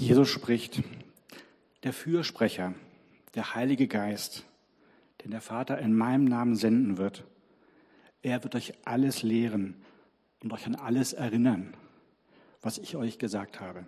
Jesus spricht, der Fürsprecher, der Heilige Geist, den der Vater in meinem Namen senden wird, er wird euch alles lehren und euch an alles erinnern, was ich euch gesagt habe.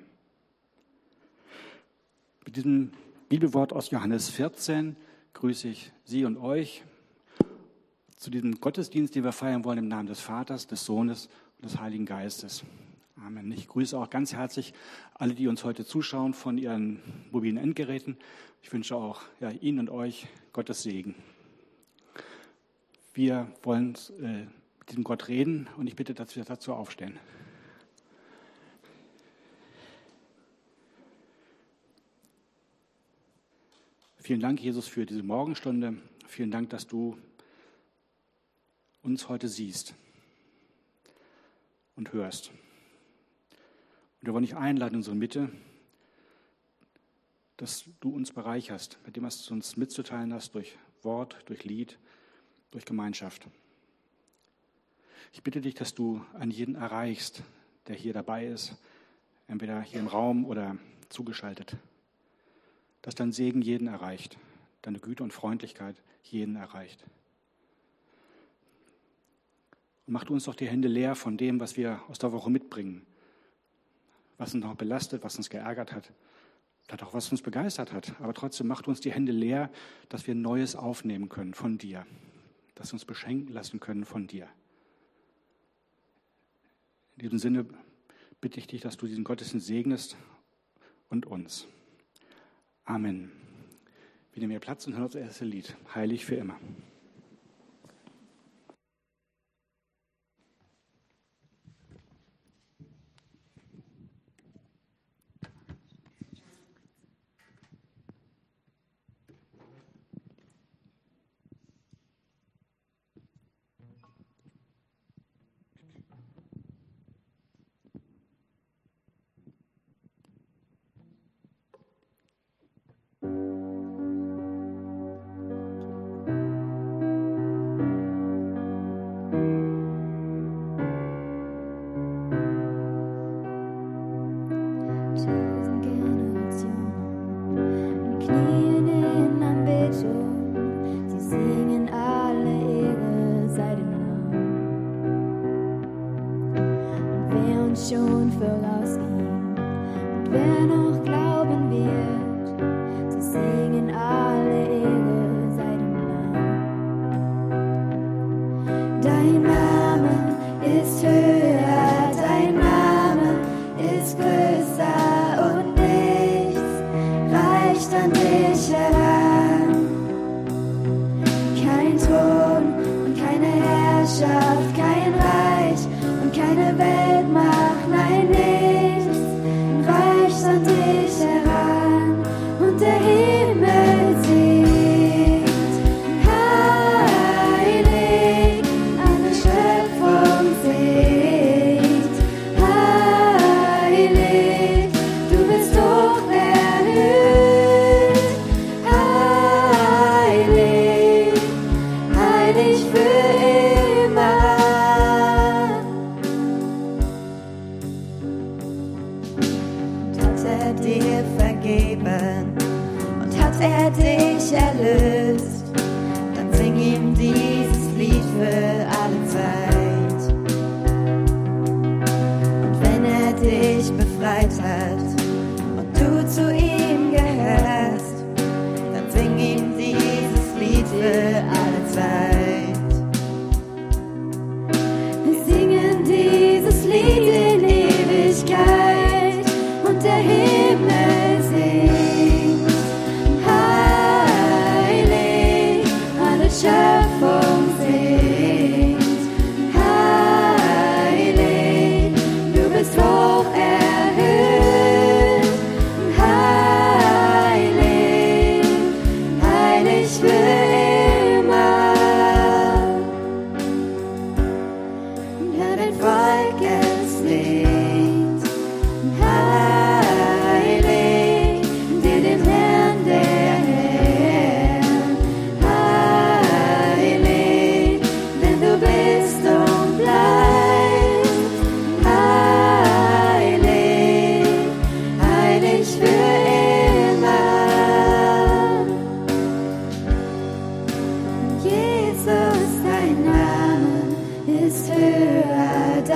Mit diesem Bibelwort aus Johannes 14 grüße ich Sie und euch zu diesem Gottesdienst, den wir feiern wollen im Namen des Vaters, des Sohnes und des Heiligen Geistes. Amen. Ich grüße auch ganz herzlich alle, die uns heute zuschauen von ihren mobilen Endgeräten. Ich wünsche auch Ihnen und euch Gottes Segen. Wir wollen mit diesem Gott reden und ich bitte, dass wir dazu aufstehen. Vielen Dank, Jesus, für diese Morgenstunde. Vielen Dank, dass du uns heute siehst und hörst. Und wir wollen dich einladen in unsere Mitte, dass du uns bereicherst mit dem, was du uns mitzuteilen hast, durch Wort, durch Lied, durch Gemeinschaft. Ich bitte dich, dass du an jeden erreichst, der hier dabei ist, entweder hier im Raum oder zugeschaltet. Dass dein Segen jeden erreicht, deine Güte und Freundlichkeit jeden erreicht. Und mach du uns doch die Hände leer von dem, was wir aus der Woche mitbringen, was uns noch belastet, was uns geärgert hat, vielleicht auch was uns begeistert hat. Aber trotzdem macht uns die Hände leer, dass wir Neues aufnehmen können von dir, dass wir uns beschenken lassen können von dir. In diesem Sinne bitte ich dich, dass du diesen Gottesdienst segnest und uns. Amen. Wir nehmen hier Platz und hören das erste Lied. Heilig für immer.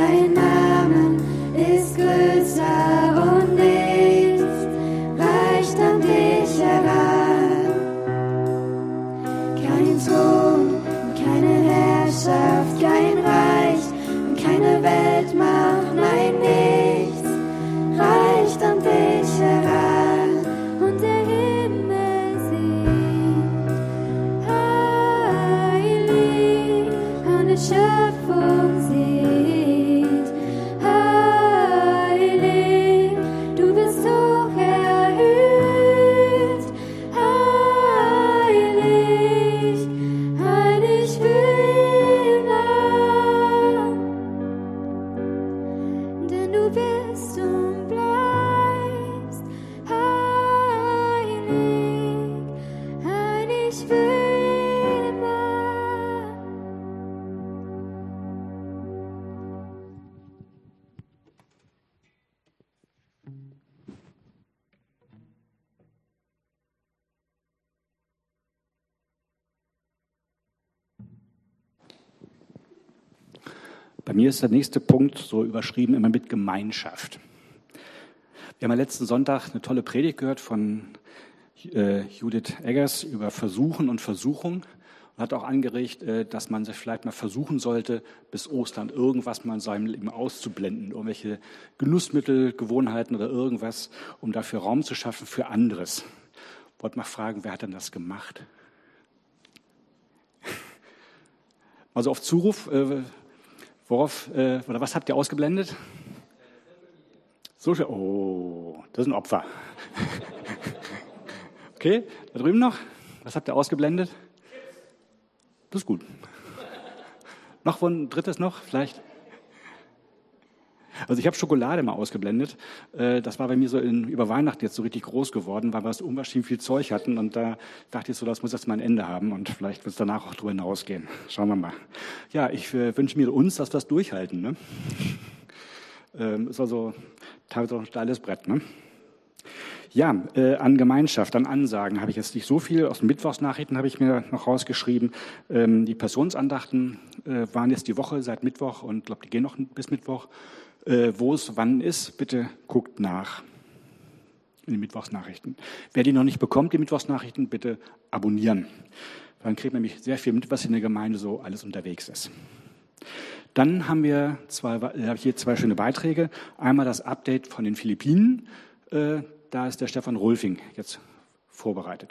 dein Name ist größer und nichts reicht an dich heran. Kein Thron, keine Herrschaft, kein Reich und keine Weltmacht, nein, nichts reicht an dich heran. Und der Himmel singt heilig, und die Schöpfung singt heilig, du bist hoch erhöht, heilig, heilig für immer. Denn du bist und bleibst heilig, heilig für immer. Bei mir ist der nächste Punkt so überschrieben immer mit Gemeinschaft. Wir haben am letzten Sonntag eine tolle Predigt gehört von Judith Eggers über Versuchen und Versuchung und hat auch angeregt, dass man sich vielleicht mal versuchen sollte, bis Ostern irgendwas mal in seinem Leben auszublenden, irgendwelche Genussmittel, Gewohnheiten oder irgendwas, um dafür Raum zu schaffen für anderes. Ich wollte mal fragen, wer hat denn das gemacht? Also auf Zuruf, worauf oder was habt ihr ausgeblendet? Social. Oh, das ist ein Opfer. Okay, da drüben noch. Was habt ihr ausgeblendet? Das ist gut. Noch ein drittes noch, vielleicht? Also ich habe Schokolade mal ausgeblendet. Das war bei mir so über Weihnachten jetzt so richtig groß geworden, weil wir so unwahrscheinlich viel Zeug hatten. Und da dachte ich so, das muss jetzt mal ein Ende haben. Und vielleicht wird es danach auch drüber hinausgehen. Schauen wir mal. Ja, ich wünsche mir uns, dass wir das durchhalten. Ne? Ist also teilweise auch ein steiles Brett. Ne? Ja, an Gemeinschaft, an Ansagen habe ich jetzt nicht so viel. Aus den Mittwochsnachrichten habe ich mir noch rausgeschrieben. Die Passionsandachten waren jetzt die Woche seit Mittwoch und ich glaube, die gehen noch bis Mittwoch. Wo es wann ist, bitte guckt nach in den Mittwochsnachrichten. Wer die noch nicht bekommt, die Mittwochsnachrichten, bitte abonnieren. Dann kriegt man nämlich sehr viel mit, was in der Gemeinde so alles unterwegs ist. Dann haben wir hier zwei schöne Beiträge. Einmal das Update von den Philippinen. Da ist der Stefan Rolfing jetzt vorbereitet.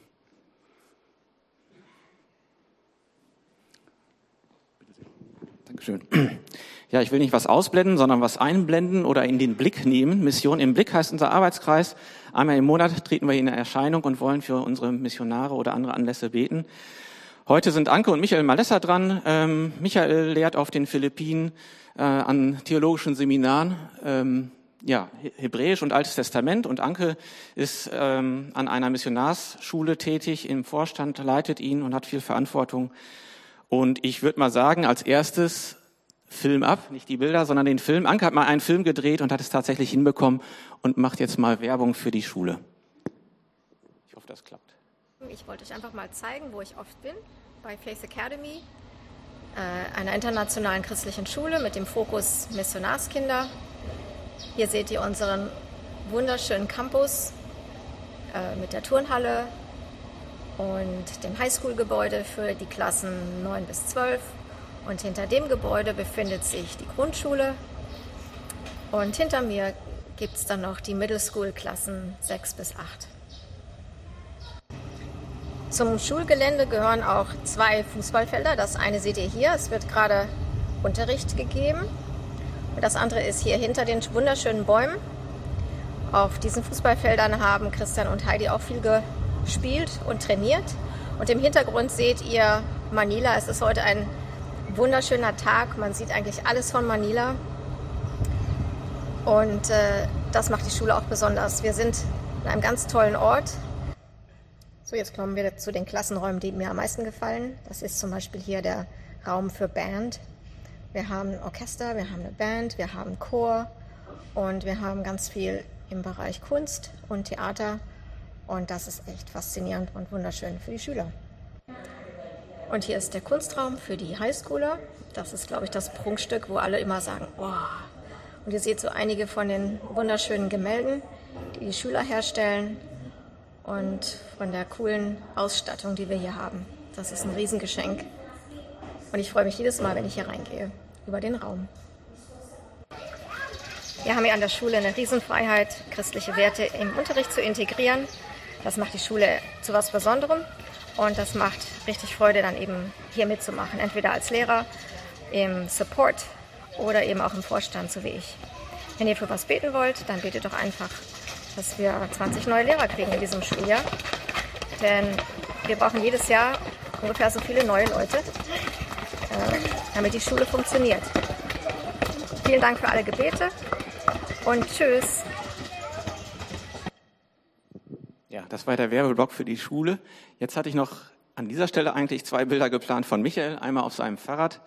Dankeschön. Ja, ich will nicht was ausblenden, sondern was einblenden oder in den Blick nehmen. Mission im Blick heißt unser Arbeitskreis. Einmal im Monat treten wir in Erscheinung und wollen für unsere Missionare oder andere Anlässe beten. Heute sind Anke und Michael Malessa dran. Michael lehrt auf den Philippinen an theologischen Seminaren Hebräisch und Altes Testament, und Anke ist an einer Missionarsschule tätig, im Vorstand, leitet ihn und hat viel Verantwortung. Und ich würde mal sagen, als erstes Film ab, nicht die Bilder, sondern den Film. Anke hat mal einen Film gedreht und hat es tatsächlich hinbekommen und macht jetzt mal Werbung für die Schule. Ich hoffe, das klappt. Ich wollte euch einfach mal zeigen, wo ich oft bin, bei Faith Academy, einer internationalen christlichen Schule mit dem Fokus Missionarskinder. Hier seht ihr unseren wunderschönen Campus mit der Turnhalle und dem Highschool-Gebäude für die Klassen 9 bis 12. Und hinter dem Gebäude befindet sich die Grundschule. Und hinter mir gibt es dann noch die Middle School-Klassen 6 bis 8. Zum Schulgelände gehören auch 2 Fußballfelder. Das eine seht ihr hier, es wird gerade Unterricht gegeben. Und das andere ist hier hinter den wunderschönen Bäumen. Auf diesen Fußballfeldern haben Christian und Heidi auch viel gespielt und trainiert. Und im Hintergrund seht ihr Manila. Es ist heute ein wunderschöner Tag. Man sieht eigentlich alles von Manila. Und das macht die Schule auch besonders. Wir sind in einem ganz tollen Ort. So, jetzt kommen wir zu den Klassenräumen, die mir am meisten gefallen. Das ist zum Beispiel hier der Raum für Band. Wir haben ein Orchester, wir haben eine Band, wir haben Chor und wir haben ganz viel im Bereich Kunst und Theater. Und das ist echt faszinierend und wunderschön für die Schüler. Und hier ist der Kunstraum für die Highschooler. Das ist, glaube ich, das Prunkstück, wo alle immer sagen, wow. Und ihr seht so einige von den wunderschönen Gemälden, die die Schüler herstellen und von der coolen Ausstattung, die wir hier haben. Das ist ein Riesengeschenk. Und ich freue mich jedes Mal, wenn ich hier reingehe, über den Raum. Wir haben hier an der Schule eine Riesenfreiheit, christliche Werte im Unterricht zu integrieren. Das macht die Schule zu was Besonderem und das macht richtig Freude, dann eben hier mitzumachen. Entweder als Lehrer, im Support oder eben auch im Vorstand, so wie ich. Wenn ihr für was beten wollt, dann betet doch einfach, dass wir 20 neue Lehrer kriegen in diesem Schuljahr. Denn wir brauchen jedes Jahr ungefähr so viele neue Leute, damit die Schule funktioniert. Vielen Dank für alle Gebete und tschüss. Ja, das war der Werbeblock für die Schule. Jetzt hatte ich noch an dieser Stelle eigentlich 2 Bilder geplant von Michael, einmal auf seinem Fahrrad.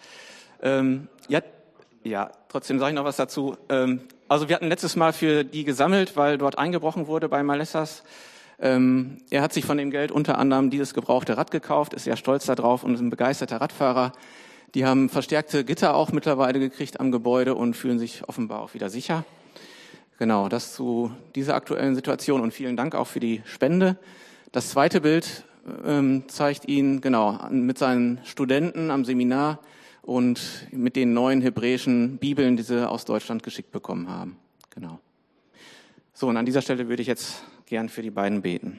Trotzdem sage ich noch was dazu. Also wir hatten letztes Mal für die gesammelt, weil dort eingebrochen wurde bei Malessas. Er hat sich von dem Geld unter anderem dieses gebrauchte Rad gekauft, ist sehr stolz darauf und ist ein begeisterter Radfahrer. Die haben verstärkte Gitter auch mittlerweile gekriegt am Gebäude und fühlen sich offenbar auch wieder sicher. Genau, das zu dieser aktuellen Situation und vielen Dank auch für die Spende. Das zweite Bild zeigt ihn mit seinen Studenten am Seminar und mit den neuen hebräischen Bibeln, die sie aus Deutschland geschickt bekommen haben. Genau. So, und an dieser Stelle würde ich jetzt gern für die beiden beten.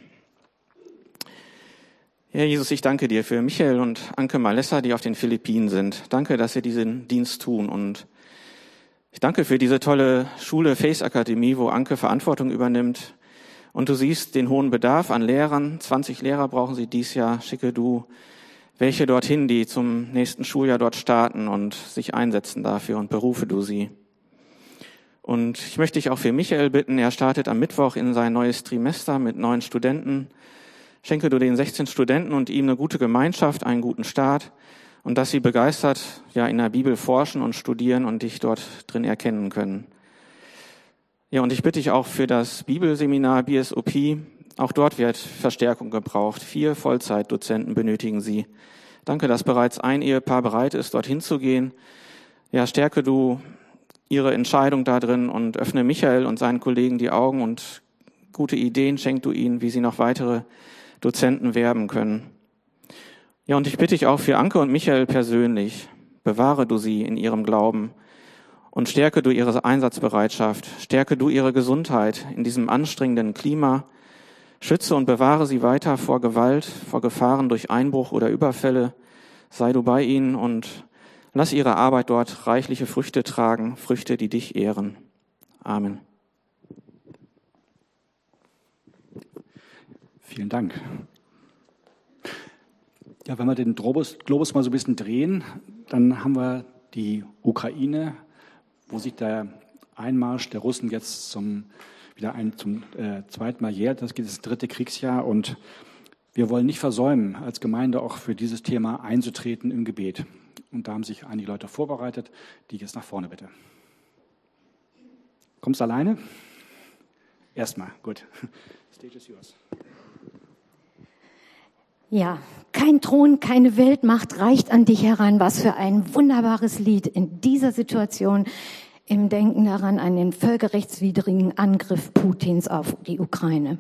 Herr Jesus, ich danke dir für Michael und Anke Malessa, die auf den Philippinen sind. Danke, dass sie diesen Dienst tun und ich danke für diese tolle Schule Faith Akademie, wo Anke Verantwortung übernimmt. Und du siehst den hohen Bedarf an Lehrern. 20 Lehrer brauchen sie dies Jahr. Schicke du welche dorthin, die zum nächsten Schuljahr dort starten und sich einsetzen dafür und berufe du sie. Und ich möchte dich auch für Michael bitten. Er startet am Mittwoch in sein neues Trimester mit 9 Studenten. Schenke du den 16 Studenten und ihm eine gute Gemeinschaft, einen guten Start und dass sie begeistert in der Bibel forschen und studieren und dich dort drin erkennen können. Ja, und ich bitte dich auch für das Bibelseminar BSOP. Auch dort wird Verstärkung gebraucht. 4 Vollzeitdozenten benötigen sie. Danke, dass bereits ein Ehepaar bereit ist, dorthin zu gehen. Ja, stärke du ihre Entscheidung da drin und öffne Michael und seinen Kollegen die Augen und gute Ideen schenk du ihnen, wie sie noch weitere Dozenten werben können. Ja, und ich bitte dich auch für Anke und Michael persönlich. Bewahre du sie in ihrem Glauben und stärke du ihre Einsatzbereitschaft, stärke du ihre Gesundheit in diesem anstrengenden Klima, schütze und bewahre sie weiter vor Gewalt, vor Gefahren durch Einbruch oder Überfälle, sei du bei ihnen und lass ihre Arbeit dort reichliche Früchte tragen, Früchte, die dich ehren. Amen. Vielen Dank. Ja, wenn wir den Globus mal so ein bisschen drehen, dann haben wir die Ukraine, wo sich der Einmarsch der Russen jetzt zum zweiten Mal jährt. Das geht das 3. Kriegsjahr und wir wollen nicht versäumen, als Gemeinde auch für dieses Thema einzutreten im Gebet. Und da haben sich einige Leute vorbereitet, die jetzt nach vorne bitte. Kommst du alleine? Erstmal, gut. Stage is yours. Ja, kein Thron, keine Weltmacht reicht an dich heran. Was für ein wunderbares Lied in dieser Situation im Denken daran an den völkerrechtswidrigen Angriff Putins auf die Ukraine.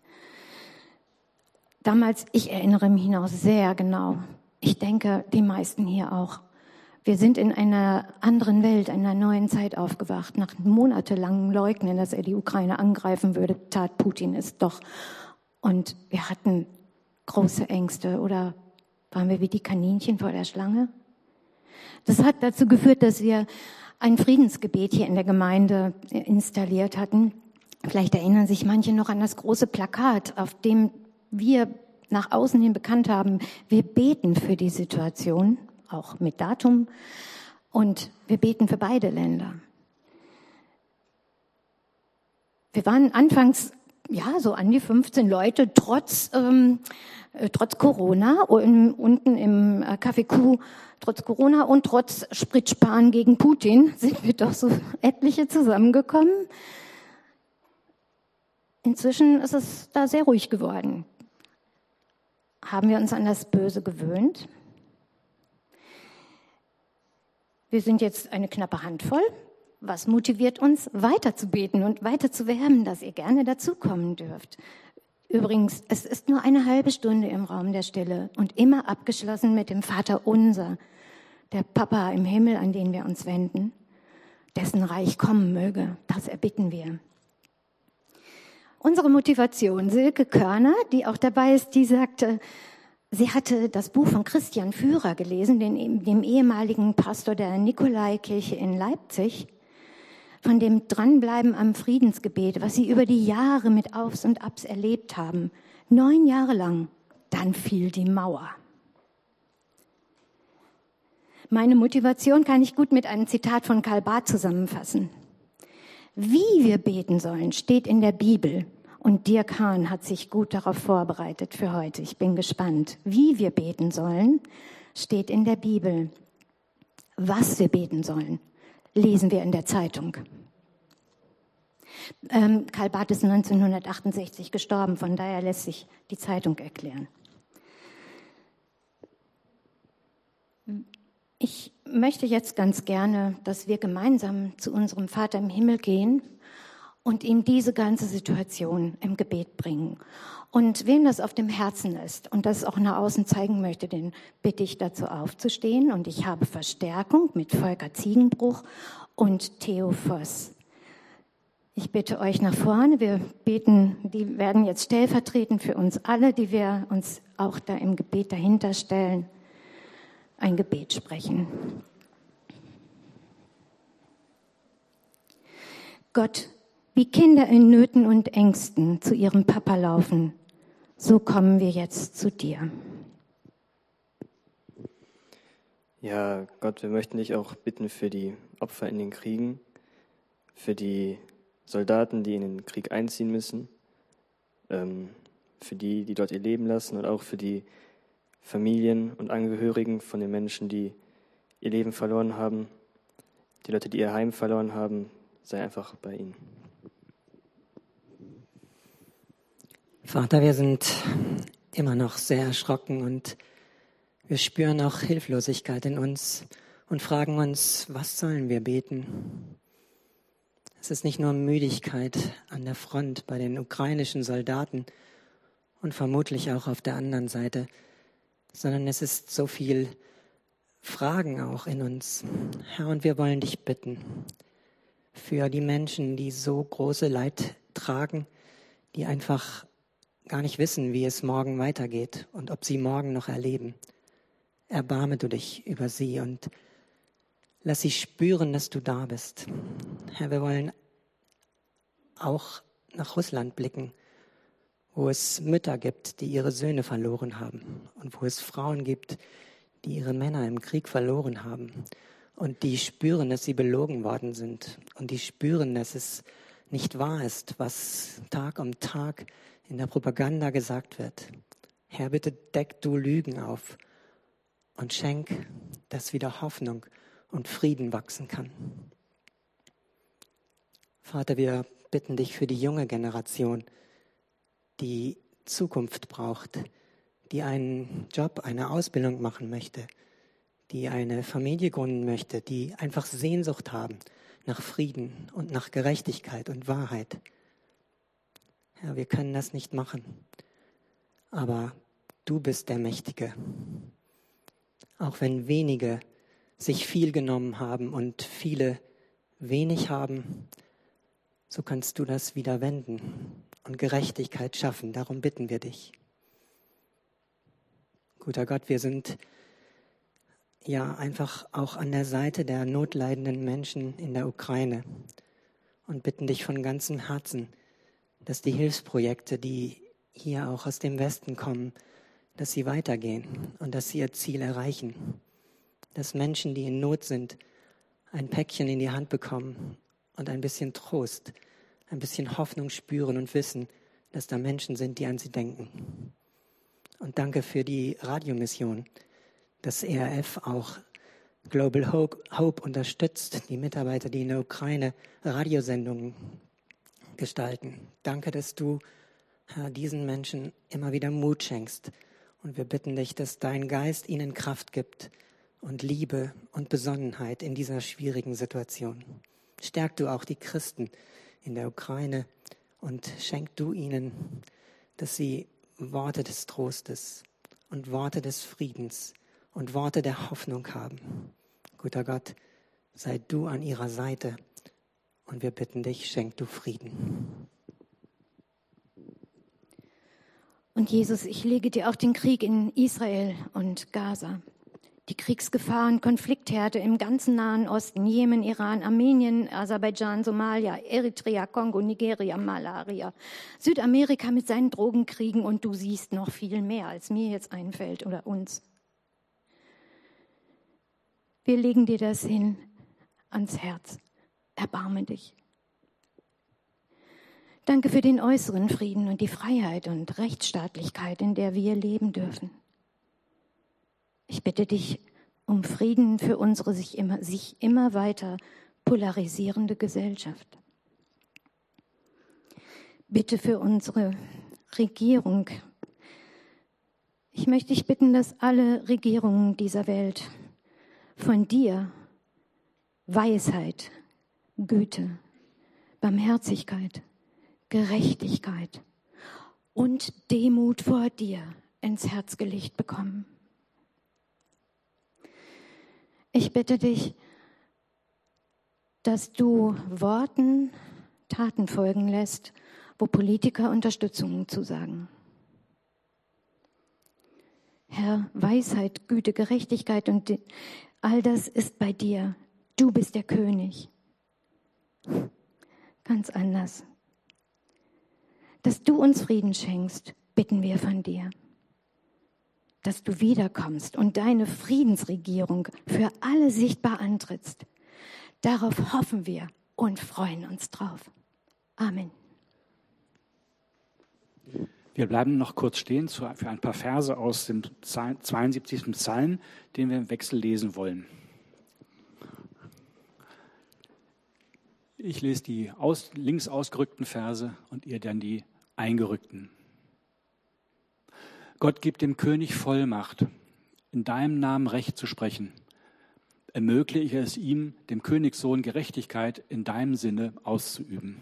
Damals, ich erinnere mich noch sehr genau, ich denke, die meisten hier auch. Wir sind in einer anderen Welt, einer neuen Zeit aufgewacht. Nach monatelangem Leugnen, dass er die Ukraine angreifen würde, tat Putin es doch. Und wir hatten große Ängste oder waren wir wie die Kaninchen vor der Schlange? Das hat dazu geführt, dass wir ein Friedensgebet hier in der Gemeinde installiert hatten. Vielleicht erinnern sich manche noch an das große Plakat, auf dem wir nach außen hin bekannt haben, wir beten für die Situation, auch mit Datum, und wir beten für beide Länder. Wir waren anfangs so an die 15 Leute, trotz Corona, unten im Café Q, trotz Corona und trotz Spritsparen gegen Putin sind wir doch so etliche zusammengekommen. Inzwischen ist es da sehr ruhig geworden. Haben wir uns an das Böse gewöhnt? Wir sind jetzt eine knappe Handvoll. Was motiviert uns, weiter zu beten und weiter zu werben, dass ihr gerne dazukommen dürft? Übrigens, es ist nur eine halbe Stunde im Raum der Stille und immer abgeschlossen mit dem Vater Unser, der Papa im Himmel, an den wir uns wenden, dessen Reich kommen möge. Das erbitten wir. Unsere Motivation, Silke Körner, die auch dabei ist, die sagte, sie hatte das Buch von Christian Führer gelesen, dem ehemaligen Pastor der Nikolaikirche in Leipzig, von dem Dranbleiben am Friedensgebet, was sie über die Jahre mit Aufs und Abs erlebt haben. 9 Jahre lang. Dann fiel die Mauer. Meine Motivation kann ich gut mit einem Zitat von Karl Barth zusammenfassen. Wie wir beten sollen, steht in der Bibel. Und Dirk Hahn hat sich gut darauf vorbereitet für heute. Ich bin gespannt. Wie wir beten sollen, steht in der Bibel. Was wir beten sollen, lesen wir in der Zeitung. Karl Barth ist 1968 gestorben, von daher lässt sich die Zeitung erklären. Ich möchte jetzt ganz gerne, dass wir gemeinsam zu unserem Vater im Himmel gehen und ihm diese ganze Situation im Gebet bringen. Und wem das auf dem Herzen ist und das auch nach außen zeigen möchte, den bitte ich dazu aufzustehen. Und ich habe Verstärkung mit Volker Ziegenbruch und Theo Voss. Ich bitte euch nach vorne. Wir beten, die werden jetzt stellvertretend für uns alle, die wir uns auch da im Gebet dahinter stellen, ein Gebet sprechen. Gott, wie Kinder in Nöten und Ängsten zu ihrem Papa laufen, so kommen wir jetzt zu dir. Ja, Gott, wir möchten dich auch bitten für die Opfer in den Kriegen, für die Soldaten, die in den Krieg einziehen müssen, für die, die dort ihr Leben lassen und auch für die Familien und Angehörigen von den Menschen, die ihr Leben verloren haben, die Leute, die ihr Heim verloren haben, sei einfach bei ihnen. Vater, wir sind immer noch sehr erschrocken und wir spüren auch Hilflosigkeit in uns und fragen uns, was sollen wir beten? Es ist nicht nur Müdigkeit an der Front bei den ukrainischen Soldaten und vermutlich auch auf der anderen Seite, sondern es ist so viel Fragen auch in uns. Herr, und wir wollen dich bitten für die Menschen, die so große Leid tragen, die einfach gar nicht wissen, wie es morgen weitergeht und ob sie morgen noch erleben. Erbarme du dich über sie und lass sie spüren, dass du da bist. Herr, wir wollen auch nach Russland blicken, wo es Mütter gibt, die ihre Söhne verloren haben und wo es Frauen gibt, die ihre Männer im Krieg verloren haben und die spüren, dass sie belogen worden sind und die spüren, dass es nicht wahr ist, was Tag um Tag in der Propaganda gesagt wird. Herr, bitte deck du Lügen auf und schenk, dass wieder Hoffnung und Frieden wachsen kann. Vater, wir bitten dich für die junge Generation, die Zukunft braucht, die einen Job, eine Ausbildung machen möchte, die eine Familie gründen möchte, die einfach Sehnsucht haben nach Frieden und nach Gerechtigkeit und Wahrheit. Herr, wir können das nicht machen, aber du bist der Mächtige. Auch wenn wenige sich viel genommen haben und viele wenig haben, so kannst du das wieder wenden und Gerechtigkeit schaffen. Darum bitten wir dich. Guter Gott, wir sind ja einfach auch an der Seite der notleidenden Menschen in der Ukraine und bitten dich von ganzem Herzen, dass die Hilfsprojekte, die hier auch aus dem Westen kommen, dass sie weitergehen und dass sie ihr Ziel erreichen. Dass Menschen, die in Not sind, ein Päckchen in die Hand bekommen und ein bisschen Trost, ein bisschen Hoffnung spüren und wissen, dass da Menschen sind, die an sie denken. Und danke für die Radiomission, dass ERF auch Global Hope unterstützt, die Mitarbeiter, die in der Ukraine Radiosendungen gestalten. Danke, dass du, Herr, diesen Menschen immer wieder Mut schenkst. Und wir bitten dich, dass dein Geist ihnen Kraft gibt und Liebe und Besonnenheit in dieser schwierigen Situation. Stärk du auch die Christen in der Ukraine und schenk du ihnen, dass sie Worte des Trostes und Worte des Friedens und Worte der Hoffnung haben. Guter Gott, sei du an ihrer Seite und wir bitten dich, schenk du Frieden. Und Jesus, ich lege dir auch den Krieg in Israel und Gaza, die Kriegsgefahr und Konfliktherde im ganzen Nahen Osten, Jemen, Iran, Armenien, Aserbaidschan, Somalia, Eritrea, Kongo, Nigeria, Malaria, Südamerika mit seinen Drogenkriegen und du siehst noch viel mehr, als mir jetzt einfällt oder uns. Wir legen dir das hin ans Herz. Erbarme dich. Danke für den äußeren Frieden und die Freiheit und Rechtsstaatlichkeit, in der wir leben dürfen. Ich bitte dich um Frieden für unsere sich immer weiter polarisierende Gesellschaft. Bitte für unsere Regierung. Ich möchte dich bitten, dass alle Regierungen dieser Welt von dir Weisheit, Güte, Barmherzigkeit, Gerechtigkeit und Demut vor dir ins Herz gelegt bekommen. Ich bitte dich, dass du Worten Taten folgen lässt, wo Politiker Unterstützung zusagen. Herr, Weisheit, Güte, Gerechtigkeit und all das ist bei dir. Du bist der König. Ganz anders. Dass du uns Frieden schenkst, bitten wir von dir. Dass du wiederkommst und deine Friedensregierung für alle sichtbar antrittst. Darauf hoffen wir und freuen uns drauf. Amen. Wir bleiben noch kurz stehen für ein paar Verse aus dem 72. Psalm, den wir im Wechsel lesen wollen. Ich lese die links ausgerückten Verse und ihr dann die eingerückten. Gott gibt dem König Vollmacht, in deinem Namen Recht zu sprechen. Ermögliche es ihm, dem Königssohn Gerechtigkeit in deinem Sinne auszuüben.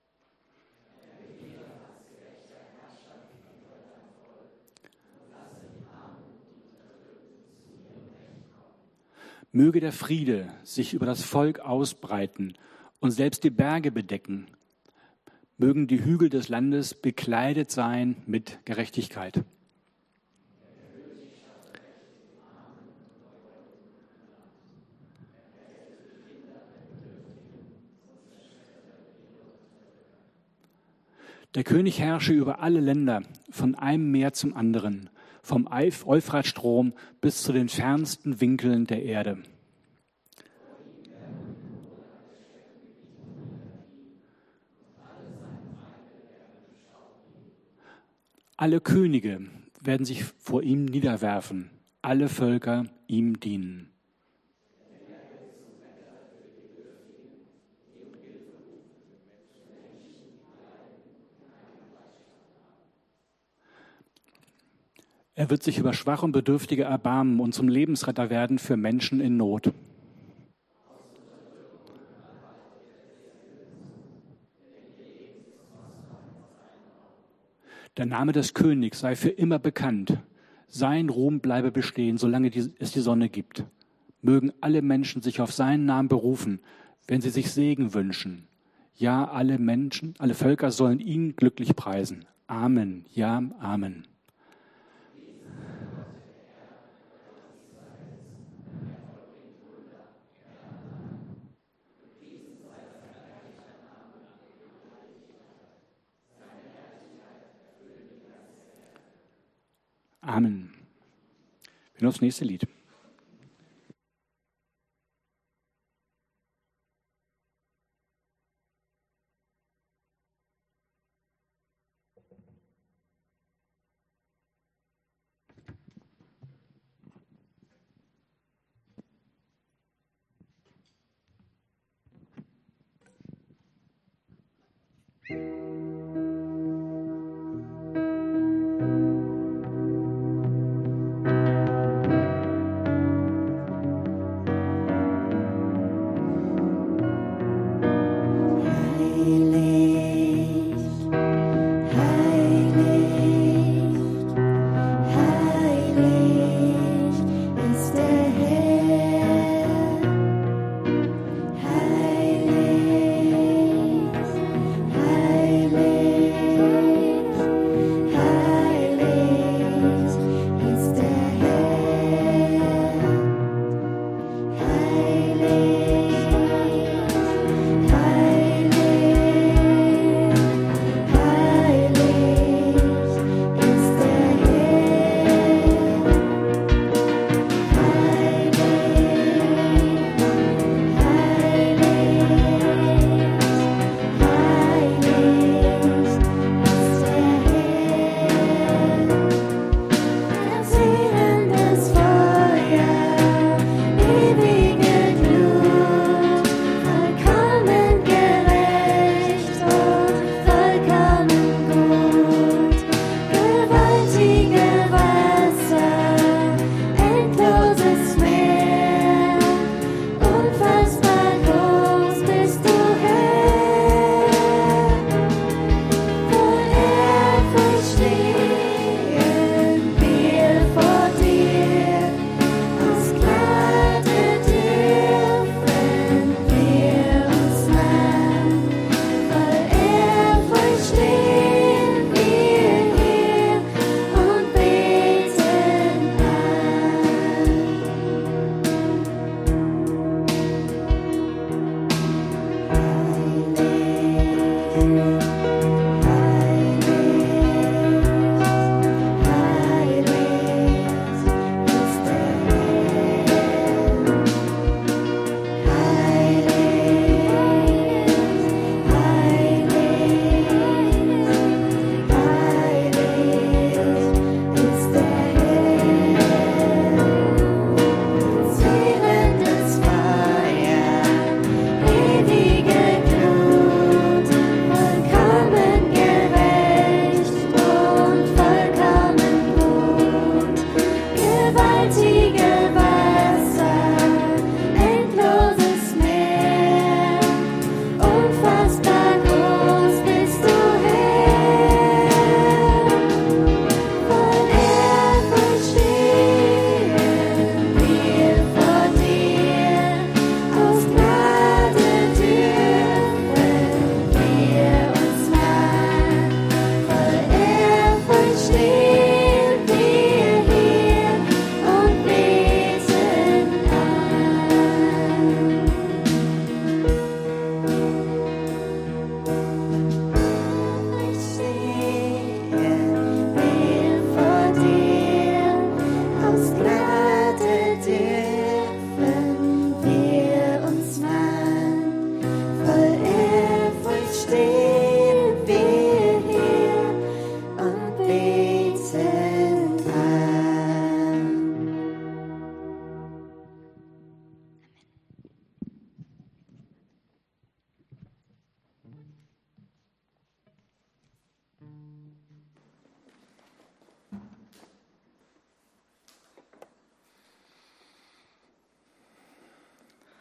Möge der Friede sich über das Volk ausbreiten und selbst die Berge bedecken. Mögen die Hügel des Landes bekleidet sein mit Gerechtigkeit. Der König herrsche über alle Länder, von einem Meer zum anderen, vom Euphratstrom bis zu den fernsten Winkeln der Erde. Alle Könige werden sich vor ihm niederwerfen, alle Völker ihm dienen. Er wird sich über Schwache und Bedürftige erbarmen und zum Lebensretter werden für Menschen in Not. Der Name des Königs sei für immer bekannt. Sein Ruhm bleibe bestehen, solange es die Sonne gibt. Mögen alle Menschen sich auf seinen Namen berufen, wenn sie sich Segen wünschen. Ja, alle Menschen, alle Völker sollen ihn glücklich preisen. Amen. Ja, Amen. Amen. Wir hören aufs nächste Lied.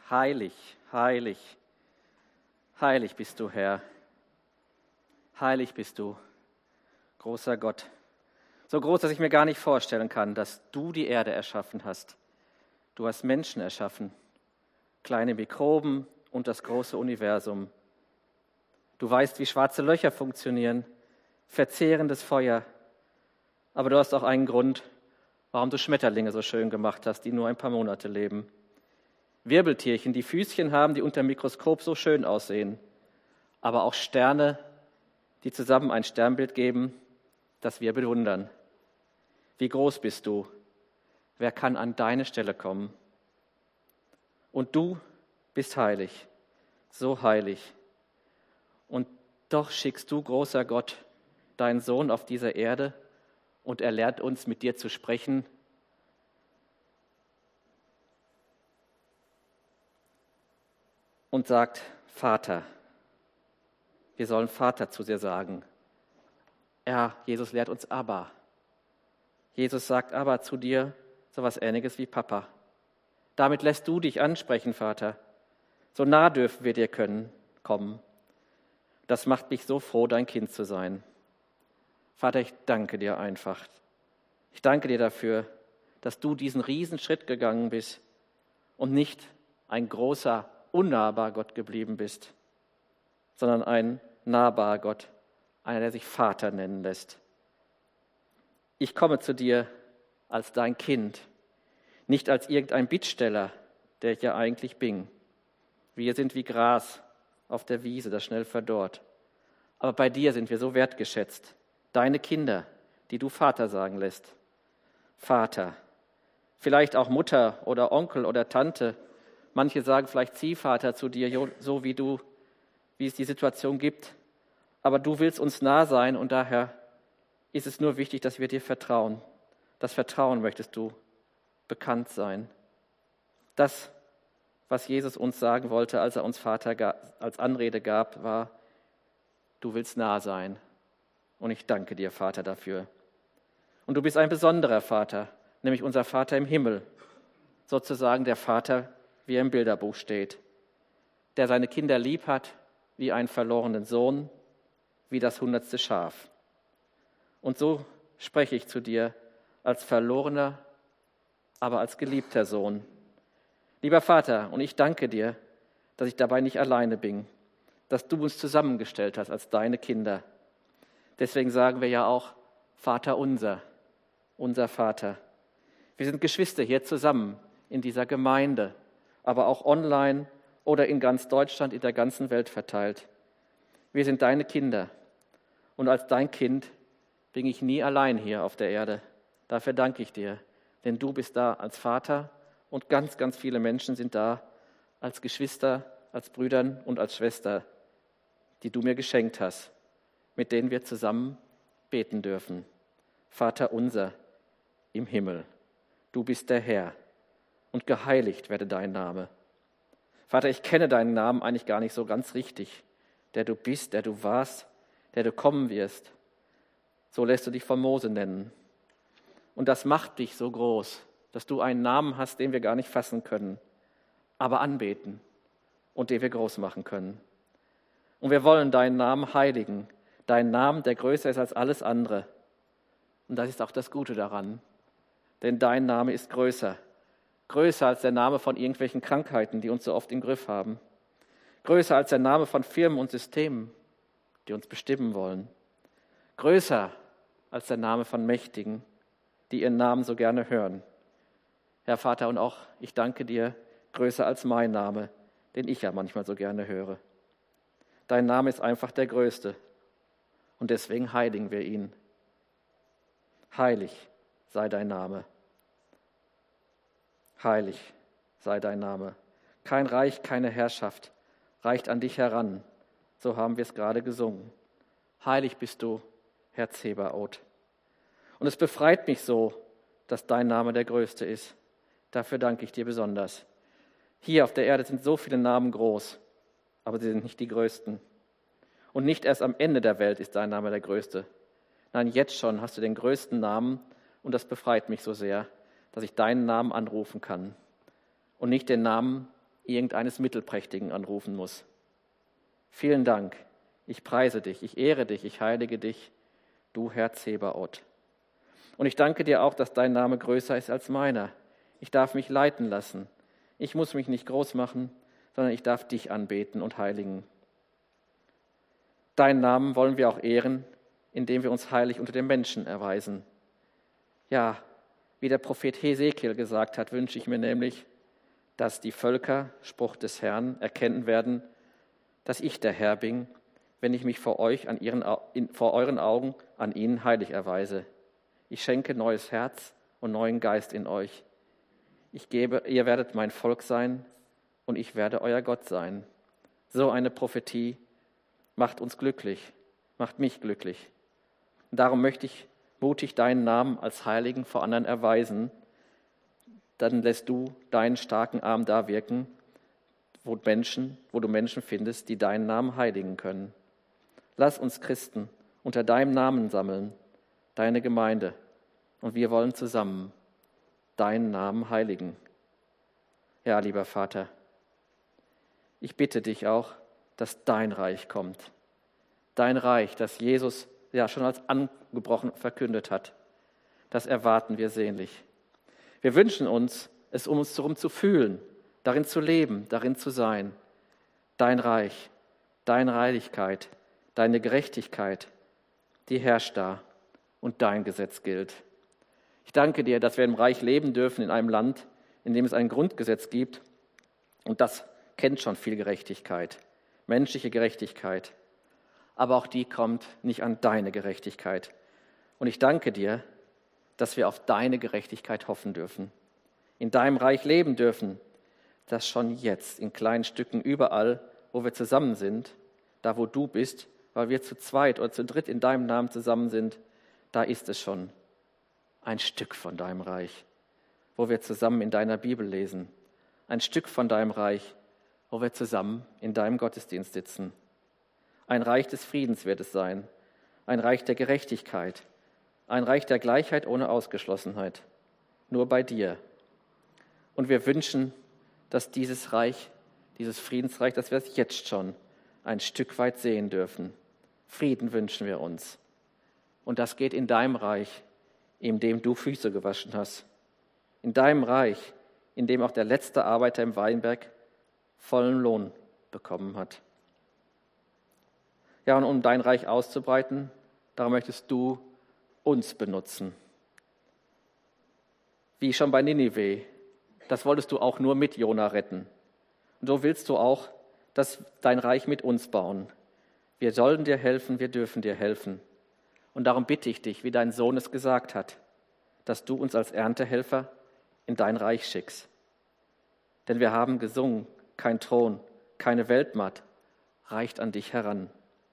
heilig, heilig, heilig bist du, Herr. Heilig bist du, großer Gott. So groß, dass ich mir gar nicht vorstellen kann, dass du die Erde erschaffen hast. Du hast Menschen erschaffen, kleine Mikroben und das große Universum. Du weißt, wie schwarze Löcher funktionieren, verzehrendes Feuer. Aber du hast auch einen Grund, warum du Schmetterlinge so schön gemacht hast, die nur ein paar Monate leben. Wirbeltierchen, die Füßchen haben, die unter dem Mikroskop so schön aussehen. Aber auch Sterne, die zusammen ein Sternbild geben, das wir bewundern. Wie groß bist du? Wer kann an deine Stelle kommen? Und du bist heilig, so heilig. Und doch schickst du, großer Gott, deinen Sohn auf diese Erde und er lehrt uns, mit dir zu sprechen. Und sagt, Vater. Wir sollen Vater zu dir sagen. Ja, Jesus lehrt uns Abba. Jesus sagt Abba zu dir, so etwas Ähnliches wie Papa. Damit lässt du dich ansprechen, Vater. So nah dürfen wir dir kommen. Das macht mich so froh, dein Kind zu sein. Vater, ich danke dir einfach. Ich danke dir dafür, dass du diesen Riesenschritt gegangen bist und nicht ein großer, unnahbarer Gott geblieben bist, sondern ein nahbarer Gott, einer, der sich Vater nennen lässt. Ich komme zu dir als dein Kind, nicht als irgendein Bittsteller, der ich ja eigentlich bin. Wir sind wie Gras auf der Wiese, das schnell verdorrt. Aber bei dir sind wir so wertgeschätzt. Deine Kinder, die du Vater sagen lässt. Vater. Vielleicht auch Mutter oder Onkel oder Tante. Manche sagen vielleicht Ziehvater zu dir, so wie es die Situation gibt. Aber du willst uns nah sein und daher ist es nur wichtig, dass wir dir vertrauen. Das Vertrauen möchtest du bekannt sein. Das, was Jesus uns sagen wollte, als er uns Vater als Anrede gab, war, du willst nah sein. Und ich danke dir, Vater, dafür. Und du bist ein besonderer Vater, nämlich unser Vater im Himmel. Sozusagen der Vater, wie er im Bilderbuch steht. Der seine Kinder lieb hat, wie einen verlorenen Sohn, wie das 100. Schaf. Und so spreche ich zu dir als verlorener, aber als geliebter Sohn. Lieber Vater, und ich danke dir, dass ich dabei nicht alleine bin, dass du uns zusammengestellt hast als deine Kinder. Deswegen sagen wir ja auch, Vater unser Vater. Wir sind Geschwister hier zusammen in dieser Gemeinde, aber auch online oder in ganz Deutschland, in der ganzen Welt verteilt. Wir sind deine Kinder und als dein Kind bin ich nie allein hier auf der Erde. Dafür danke ich dir, denn du bist da als Vater und ganz, ganz viele Menschen sind da als Geschwister, als Brüder und als Schwester, die du mir geschenkt hast, mit denen wir zusammen beten dürfen. Vater unser im Himmel, du bist der Herr und geheiligt werde dein Name. Vater, ich kenne deinen Namen eigentlich gar nicht so ganz richtig, der du bist, der du warst, der du kommen wirst. So lässt du dich von Mose nennen. Und das macht dich so groß, dass du einen Namen hast, den wir gar nicht fassen können, aber anbeten und den wir groß machen können. Und wir wollen deinen Namen heiligen, deinen Namen, der größer ist als alles andere. Und das ist auch das Gute daran, denn dein Name ist größer. Größer als der Name von irgendwelchen Krankheiten, die uns so oft im Griff haben. Größer als der Name von Firmen und Systemen, die uns bestimmen wollen. Größer als der Name von Mächtigen, die ihren Namen so gerne hören. Herr Vater, und auch ich danke dir, größer als mein Name, den ich ja manchmal so gerne höre. Dein Name ist einfach der Größte und deswegen heiligen wir ihn. Heilig sei dein Name. Heilig sei dein Name. Kein Reich, keine Herrschaft reicht an dich heran. So haben wir es gerade gesungen. Heilig bist du, Herr Zebaoth. Und es befreit mich so, dass dein Name der Größte ist. Dafür danke ich dir besonders. Hier auf der Erde sind so viele Namen groß, aber sie sind nicht die größten. Und nicht erst am Ende der Welt ist dein Name der Größte. Nein, jetzt schon hast du den größten Namen und das befreit mich so sehr, dass ich deinen Namen anrufen kann und nicht den Namen irgendeines Mittelprächtigen anrufen muss. Vielen Dank. Ich preise dich, ich ehre dich, ich heilige dich, du Herr Zebaoth. Und ich danke dir auch, dass dein Name größer ist als meiner. Ich darf mich leiten lassen. Ich muss mich nicht groß machen, sondern ich darf dich anbeten und heiligen. Deinen Namen wollen wir auch ehren, indem wir uns heilig unter den Menschen erweisen. Ja, wie der Prophet Hesekiel gesagt hat, wünsche ich mir nämlich, dass die Völker, Spruch des Herrn, erkennen werden, dass ich der Herr bin, wenn ich mich vor euren Augen an ihnen heilig erweise. Ich schenke neues Herz und neuen Geist in euch. Ihr werdet mein Volk sein und ich werde euer Gott sein. So eine Prophetie macht uns glücklich, macht mich glücklich. Und darum möchte ich mutig deinen Namen als Heiligen vor anderen erweisen. Dann lässt du deinen starken Arm da wirken, wo du Menschen findest, die deinen Namen heiligen können. Lass uns Christen unter deinem Namen sammeln, deine Gemeinde, und wir wollen zusammen deinen Namen heiligen. Ja, lieber Vater, ich bitte dich auch, dass dein Reich kommt. Dein Reich, das Jesus ja schon als angebrochen verkündet hat, das erwarten wir sehnlich. Wir wünschen uns, es um uns herum zu fühlen, darin zu leben, darin zu sein. Dein Reich, deine Heiligkeit, deine Gerechtigkeit, die herrscht da und dein Gesetz gilt. Ich danke dir, dass wir im Reich leben dürfen in einem Land, in dem es ein Grundgesetz gibt und das kennt schon viel Gerechtigkeit, menschliche Gerechtigkeit. Aber auch die kommt nicht an deine Gerechtigkeit. Und ich danke dir, dass wir auf deine Gerechtigkeit hoffen dürfen, in deinem Reich leben dürfen, das schon jetzt in kleinen Stücken überall, wo wir zusammen sind, da wo du bist, weil wir zu zweit oder zu dritt in deinem Namen zusammen sind, da ist es schon ein Stück von deinem Reich, wo wir zusammen in deiner Bibel lesen, ein Stück von deinem Reich, wo wir zusammen in deinem Gottesdienst sitzen. Ein Reich des Friedens wird es sein, ein Reich der Gerechtigkeit, ein Reich der Gleichheit ohne Ausgeschlossenheit, nur bei dir. Und wir wünschen, dass dieses Reich, dieses Friedensreich, dass wir es jetzt schon ein Stück weit sehen dürfen. Frieden wünschen wir uns. Und das geht in deinem Reich, in dem du Füße gewaschen hast. In deinem Reich, in dem auch der letzte Arbeiter im Weinberg vollen Lohn bekommen hat. Ja, und um dein Reich auszubreiten, darum möchtest du uns benutzen. Wie schon bei Ninive, das wolltest du auch nur mit Jona retten. Und so willst du auch, dass dein Reich mit uns bauen. Wir sollen dir helfen, wir dürfen dir helfen. Und darum bitte ich dich, wie dein Sohn es gesagt hat, dass du uns als Erntehelfer in dein Reich schickst. Denn wir haben gesungen, kein Thron, keine Weltmacht reicht an dich heran.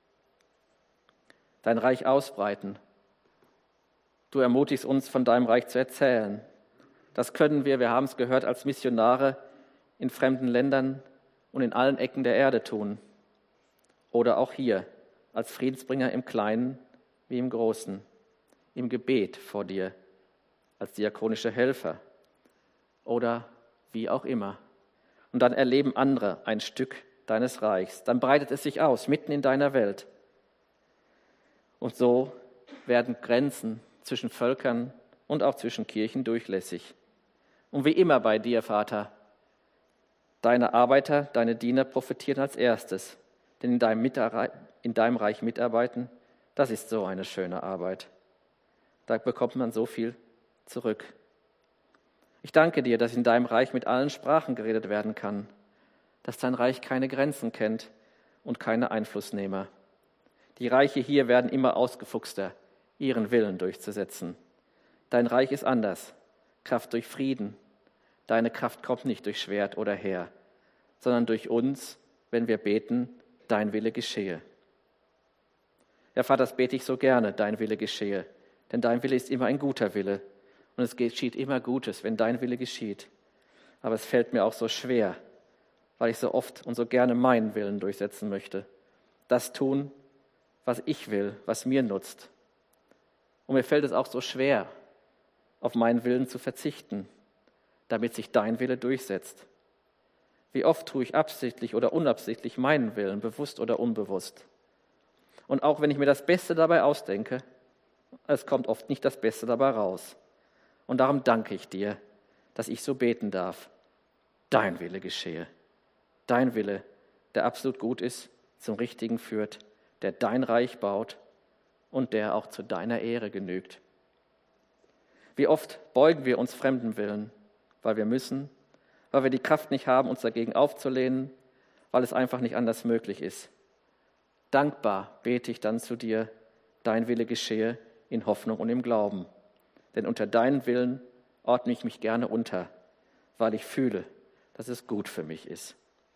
Dein Reich ausbreiten. Du ermutigst uns, von deinem Reich zu erzählen. Das können wir haben es gehört, als Missionare in fremden Ländern und in allen Ecken der Erde tun. Oder auch hier, als Friedensbringer im Kleinen wie im Großen, im Gebet vor dir, als diakonische Helfer oder wie auch immer. Und dann erleben andere ein Stück deines Reichs. Dann breitet es sich aus, mitten in deiner Welt. Und so werden Grenzen zwischen Völkern und auch zwischen Kirchen durchlässig. Und wie immer bei dir, Vater, deine Arbeiter, deine Diener profitieren als erstes, denn in deinem Reich mitarbeiten, das ist so eine schöne Arbeit. Da bekommt man so viel zurück. Ich danke dir, dass in deinem Reich mit allen Sprachen geredet werden kann, dass dein Reich keine Grenzen kennt und keine Einflussnehmer. Die Reiche hier werden immer ausgefuchster, ihren Willen durchzusetzen. Dein Reich ist anders, Kraft durch Frieden. Deine Kraft kommt nicht durch Schwert oder Heer, sondern durch uns, wenn wir beten, dein Wille geschehe. Ja, Vater, das bete ich so gerne, dein Wille geschehe, denn dein Wille ist immer ein guter Wille und es geschieht immer Gutes, wenn dein Wille geschieht. Aber es fällt mir auch so schwer, weil ich so oft und so gerne meinen Willen durchsetzen möchte. Das tun, was ich will, was mir nutzt. Und mir fällt es auch so schwer, auf meinen Willen zu verzichten, damit sich dein Wille durchsetzt. Wie oft tue ich absichtlich oder unabsichtlich meinen Willen, bewusst oder unbewusst. Und auch wenn ich mir das Beste dabei ausdenke, es kommt oft nicht das Beste dabei raus. Und darum danke ich dir, dass ich so beten darf. Dein Wille geschehe. Dein Wille, der absolut gut ist, zum Richtigen führt, der dein Reich baut und der auch zu deiner Ehre genügt. Wie oft beugen wir uns fremden Willen, weil wir müssen, weil wir die Kraft nicht haben, uns dagegen aufzulehnen, weil es einfach nicht anders möglich ist. Dankbar bete ich dann zu dir, dein Wille geschehe in Hoffnung und im Glauben. Denn unter deinen Willen ordne ich mich gerne unter, weil ich fühle, dass es gut für mich ist.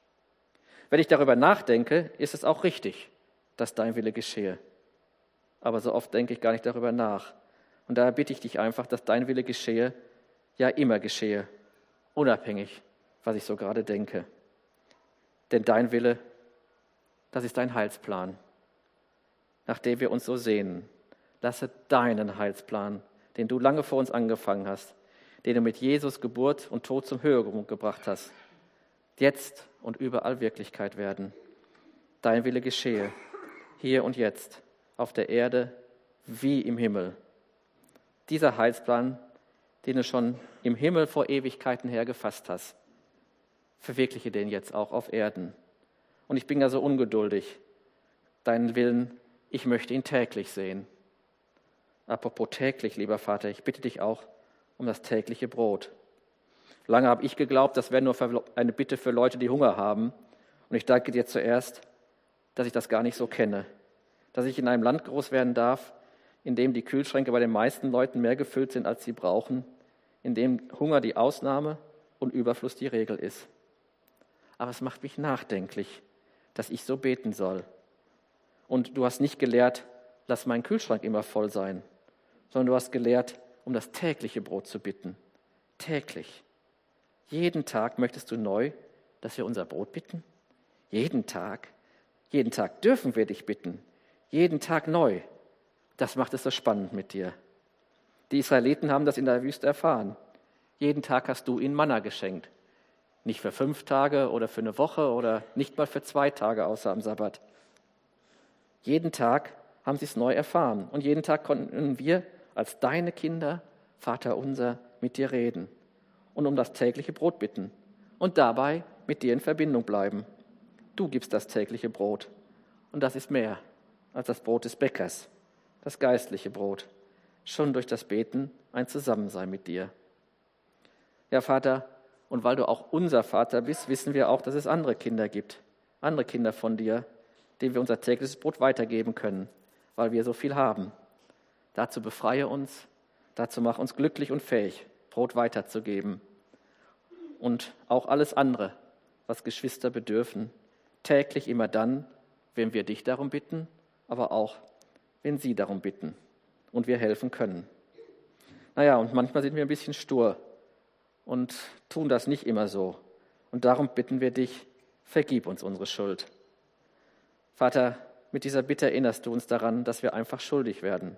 Wenn ich darüber nachdenke, ist es auch richtig, dass dein Wille geschehe. Aber so oft denke ich gar nicht darüber nach. Und daher bitte ich dich einfach, dass dein Wille geschehe, ja immer geschehe, unabhängig, was ich so gerade denke. Denn dein Wille, das ist dein Heilsplan, nach dem wir uns so sehnen. Lasse deinen Heilsplan, den du lange vor uns angefangen hast, den du mit Jesus Geburt und Tod zum Höhepunkt gebracht hast, jetzt und überall Wirklichkeit werden. Dein Wille geschehe, hier und jetzt, auf der Erde wie im Himmel. Dieser Heilsplan, den du schon im Himmel vor Ewigkeiten her gefasst hast, verwirkliche den jetzt auch auf Erden. Und ich bin ja so ungeduldig. Deinen Willen, ich möchte ihn täglich sehen. Apropos täglich, lieber Vater, ich bitte dich auch um das tägliche Brot. Lange habe ich geglaubt, das wäre nur eine Bitte für Leute, die Hunger haben. Und ich danke dir zuerst, dass ich das gar nicht so kenne. Dass ich in einem Land groß werden darf, in dem die Kühlschränke bei den meisten Leuten mehr gefüllt sind, als sie brauchen, in dem Hunger die Ausnahme und Überfluss die Regel ist. Aber es macht mich nachdenklich, dass ich so beten soll. Und du hast nicht gelehrt, lass meinen Kühlschrank immer voll sein, sondern du hast gelehrt, um das tägliche Brot zu bitten. Täglich. Jeden Tag möchtest du neu, dass wir unser Brot bitten? Jeden Tag. Jeden Tag dürfen wir dich bitten. Jeden Tag neu. Das macht es so spannend mit dir. Die Israeliten haben das in der Wüste erfahren. Jeden Tag hast du ihnen Manna geschenkt. Nicht für 5 Tage oder für eine Woche oder nicht mal für 2 Tage außer am Sabbat. Jeden Tag haben sie es neu erfahren. Und jeden Tag konnten wir als deine Kinder, Vater unser, mit dir reden und um das tägliche Brot bitten und dabei mit dir in Verbindung bleiben. Du gibst das tägliche Brot und das ist mehr als das Brot des Bäckers, das geistliche Brot, schon durch das Beten ein Zusammensein mit dir. Ja, Vater, und weil du auch unser Vater bist, wissen wir auch, dass es andere Kinder gibt, andere Kinder von dir, denen wir unser tägliches Brot weitergeben können, weil wir so viel haben. Dazu befreie uns, dazu mach uns glücklich und fähig, Brot weiterzugeben. Und auch alles andere, was Geschwister bedürfen, täglich immer dann, wenn wir dich darum bitten, aber auch, wenn sie darum bitten und wir helfen können. Naja, und manchmal sind wir ein bisschen stur und tun das nicht immer so. Und darum bitten wir dich, vergib uns unsere Schuld. Vater, mit dieser Bitte erinnerst du uns daran, dass wir einfach schuldig werden.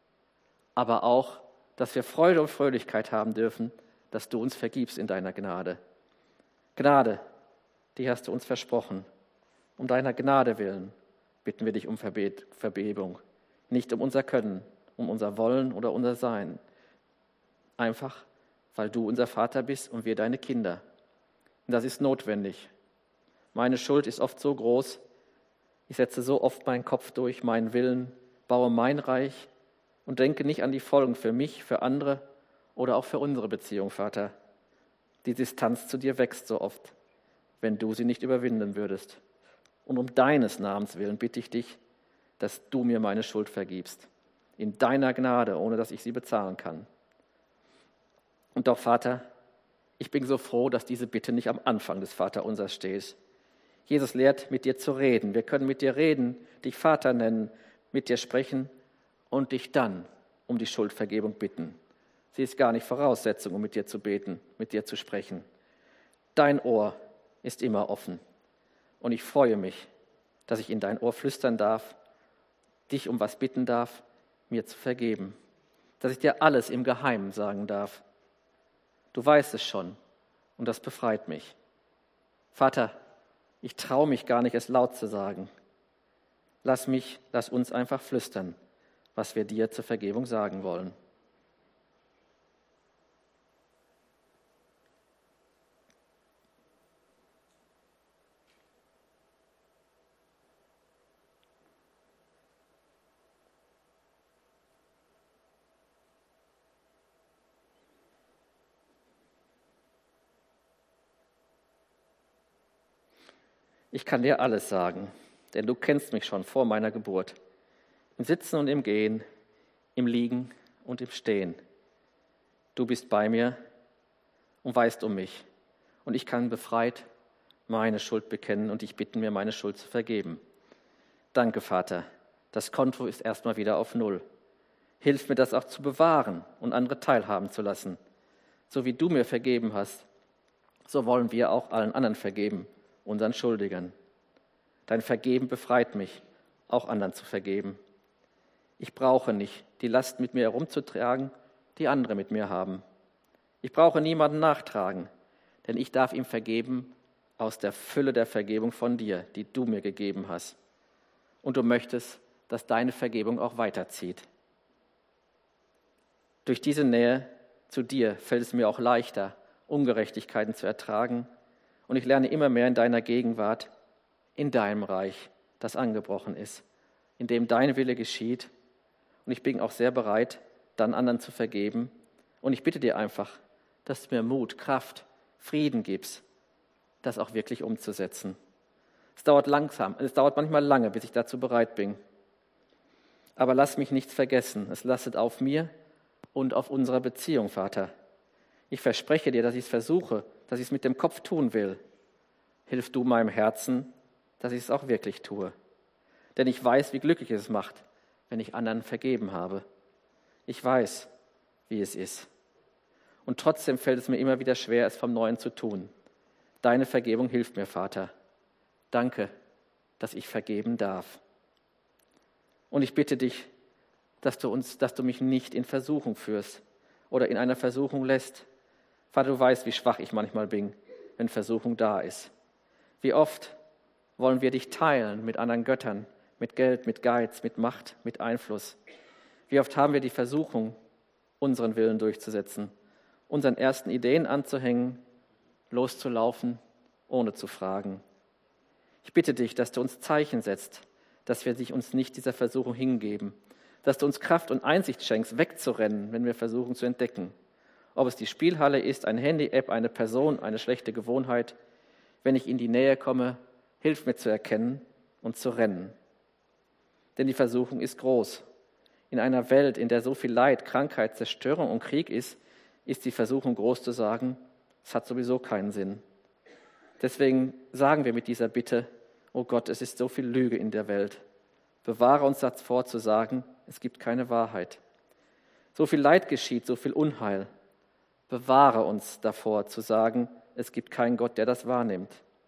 Aber auch, dass wir Freude und Fröhlichkeit haben dürfen, dass du uns vergibst in deiner Gnade. Gnade, die hast du uns versprochen. Um deiner Gnade willen bitten wir dich um Vergebung. Nicht um unser Können, um unser Wollen oder unser Sein. Einfach, weil du unser Vater bist und wir deine Kinder. Und das ist notwendig. Meine Schuld ist oft so groß, ich setze so oft meinen Kopf durch, meinen Willen, baue mein Reich und denke nicht an die Folgen für mich, für andere oder auch für unsere Beziehung, Vater. Die Distanz zu dir wächst so oft, wenn du sie nicht überwinden würdest. Und um deines Namens willen bitte ich dich, dass du mir meine Schuld vergibst. In deiner Gnade, ohne dass ich sie bezahlen kann. Und doch, Vater, ich bin so froh, dass diese Bitte nicht am Anfang des Vaterunsers steht. Jesus lehrt, mit dir zu reden. Wir können mit dir reden, dich Vater nennen, mit dir sprechen und dich dann um die Schuldvergebung bitten. Sie ist gar nicht Voraussetzung, um mit dir zu beten, mit dir zu sprechen. Dein Ohr ist immer offen. Und ich freue mich, dass ich in dein Ohr flüstern darf, dich um was bitten darf, mir zu vergeben. Dass ich dir alles im Geheimen sagen darf. Du weißt es schon und das befreit mich. Vater, ich traue mich gar nicht, es laut zu sagen. Lass uns einfach flüstern, was wir dir zur Vergebung sagen wollen. Ich kann dir alles sagen, denn du kennst mich schon vor meiner Geburt. Im Sitzen und im Gehen, im Liegen und im Stehen. Du bist bei mir und weißt um mich. Und ich kann befreit meine Schuld bekennen und dich bitten, mir meine Schuld zu vergeben. Danke, Vater. Das Konto ist erstmal wieder auf Null. Hilf mir, das auch zu bewahren und andere teilhaben zu lassen. So wie du mir vergeben hast, so wollen wir auch allen anderen vergeben, unseren Schuldigern. Dein Vergeben befreit mich, auch anderen zu vergeben. Ich brauche nicht, die Last mit mir herumzutragen, die andere mit mir haben. Ich brauche niemanden nachtragen, denn ich darf ihm vergeben aus der Fülle der Vergebung von dir, die du mir gegeben hast. Und du möchtest, dass deine Vergebung auch weiterzieht. Durch diese Nähe zu dir fällt es mir auch leichter, Ungerechtigkeiten zu ertragen. Und ich lerne immer mehr in deiner Gegenwart, in deinem Reich, das angebrochen ist, in dem dein Wille geschieht. Und ich bin auch sehr bereit, dann anderen zu vergeben. Und ich bitte dir einfach, dass du mir Mut, Kraft, Frieden gibst, das auch wirklich umzusetzen. Es dauert manchmal lange, bis ich dazu bereit bin. Aber lass mich nichts vergessen. Es lastet auf mir und auf unserer Beziehung, Vater. Ich verspreche dir, dass ich es versuche, dass ich es mit dem Kopf tun will. Hilf du meinem Herzen, dass ich es auch wirklich tue. Denn ich weiß, wie glücklich es macht, wenn ich anderen vergeben habe. Ich weiß, wie es ist. Und trotzdem fällt es mir immer wieder schwer, es vom Neuen zu tun. Deine Vergebung hilft mir, Vater. Danke, dass ich vergeben darf. Und ich bitte dich, dass du mich nicht in Versuchung führst oder in einer Versuchung lässt. Vater, du weißt, wie schwach ich manchmal bin, wenn Versuchung da ist. Wie oft wollen wir dich teilen mit anderen Göttern, mit Geld, mit Geiz, mit Macht, mit Einfluss. Wie oft haben wir die Versuchung, unseren Willen durchzusetzen, unseren ersten Ideen anzuhängen, loszulaufen, ohne zu fragen. Ich bitte dich, dass du uns Zeichen setzt, dass wir uns nicht dieser Versuchung hingeben, dass du uns Kraft und Einsicht schenkst, wegzurennen, wenn wir versuchen zu entdecken. Ob es die Spielhalle ist, ein Handy-App, eine Person, eine schlechte Gewohnheit. Wenn ich in die Nähe komme, hilf mir zu erkennen und zu rennen. Denn die Versuchung ist groß. In einer Welt, in der so viel Leid, Krankheit, Zerstörung und Krieg ist die Versuchung groß zu sagen, es hat sowieso keinen Sinn. Deswegen sagen wir mit dieser Bitte, oh Gott, es ist so viel Lüge in der Welt. Bewahre uns davor zu sagen, es gibt keine Wahrheit. So viel Leid geschieht, so viel Unheil. Bewahre uns davor zu sagen, es gibt keinen Gott, der das wahrnimmt.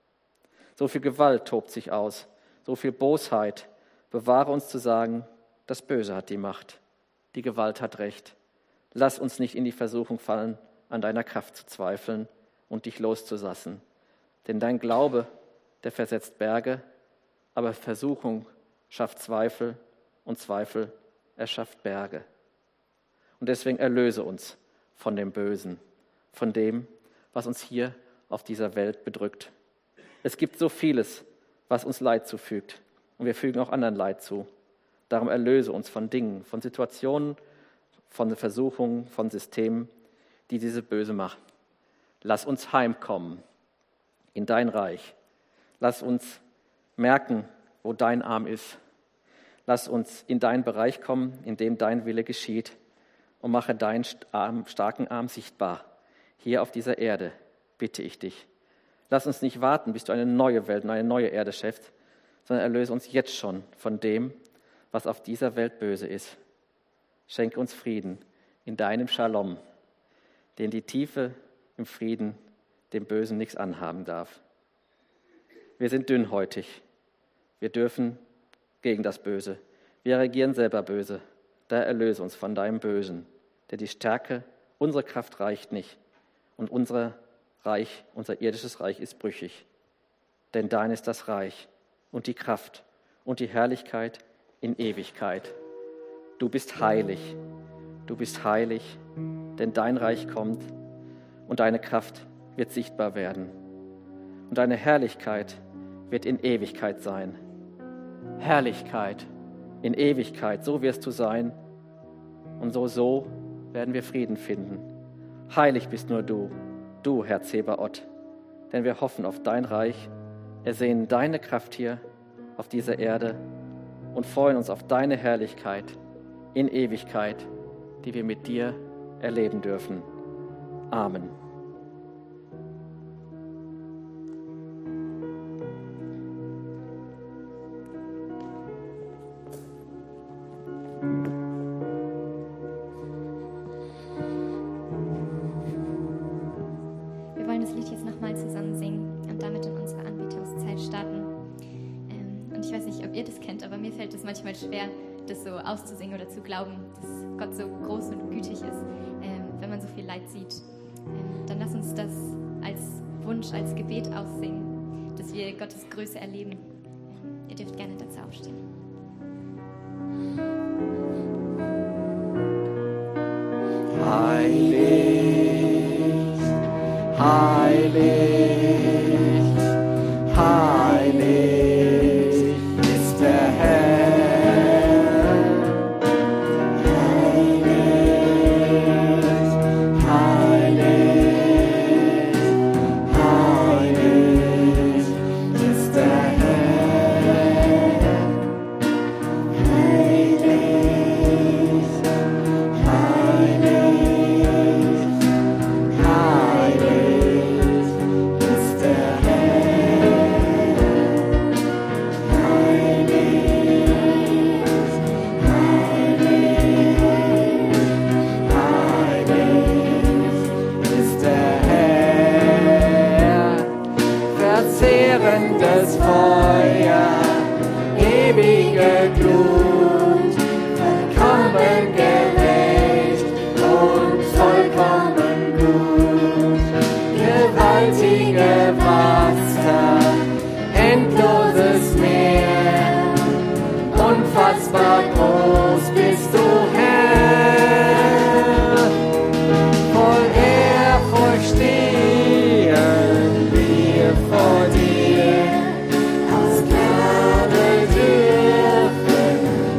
So viel Gewalt tobt sich aus, so viel Bosheit. Bewahre uns zu sagen, das Böse hat die Macht, die Gewalt hat Recht. Lass uns nicht in die Versuchung fallen, an deiner Kraft zu zweifeln und dich loszulassen. Denn dein Glaube, der versetzt Berge, aber Versuchung schafft Zweifel und Zweifel erschafft Berge. Und deswegen erlöse uns von dem Bösen, von dem, was uns hier auf dieser Welt bedrückt. Es gibt so vieles, was uns Leid zufügt, und wir fügen auch anderen Leid zu. Darum erlöse uns von Dingen, von Situationen, von Versuchungen, von Systemen, die diese Böse machen. Lass uns heimkommen in dein Reich. Lass uns merken, wo dein Arm ist. Lass uns in deinen Bereich kommen, in dem dein Wille geschieht, und mache deinen starken Arm sichtbar. Hier auf dieser Erde, bitte ich dich. Lass uns nicht warten, bis du eine neue Welt und eine neue Erde schaffst, sondern erlöse uns jetzt schon von dem, was auf dieser Welt böse ist. Schenke uns Frieden in deinem Shalom, den die Tiefe im Frieden dem Bösen nichts anhaben darf. Wir sind dünnhäutig. Wir dürfen gegen das Böse. Wir reagieren selber böse. Da erlöse uns von deinem Bösen, der die Stärke, unsere Kraft reicht nicht und unser irdisches Reich ist brüchig. denn dein ist das Reich und die Kraft und die Herrlichkeit in Ewigkeit. Du bist heilig, denn dein Reich kommt und deine Kraft wird sichtbar werden. Und deine Herrlichkeit wird in Ewigkeit sein. Herrlichkeit in Ewigkeit, so wirst du sein. Und so werden wir Frieden finden. Heilig bist nur du, Herr Zebaoth, denn wir hoffen auf dein Reich, ersehnen deine Kraft hier auf dieser Erde und freuen uns auf deine Herrlichkeit in Ewigkeit, die wir mit dir erleben dürfen. Amen. Wir wollen das Lied jetzt nochmal zusammen singen und damit in unsere Anbetungszeit starten. Und ich weiß nicht, ob ihr das kennt, aber mir fällt es manchmal schwer, das so auszusingen oder zu glauben, dass Gott so groß und gütig ist, wenn man so viel Leid sieht. Dann lass uns das als Wunsch, als Gebet aussingen, dass wir Gottes Größe erleben. Ihr dürft gerne dazu aufstehen. Heilig, heilig, heilig ist der Herr. Heilig, heilig, heilig ist der Herr. Heilig, verzehrendes Feuer, ewige Glut, vollkommen gerecht und vollkommen gut, gewaltige Wasser, endloses Meer, unfassbar groß bist du, Herr, voll Ehrfurcht stehen wir vor dir, aus Gnade dürfen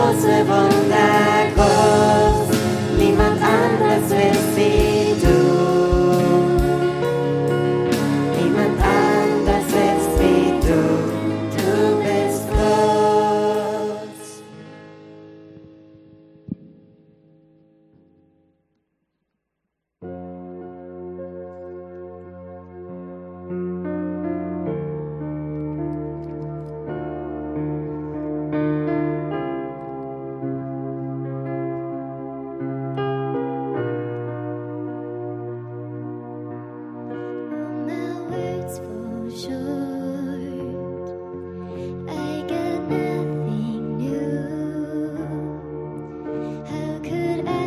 große Wunder groß. Niemand anders ist wie du. Niemand anders ist wie du. Du bist groß. My words fall short. I got nothing new. How could I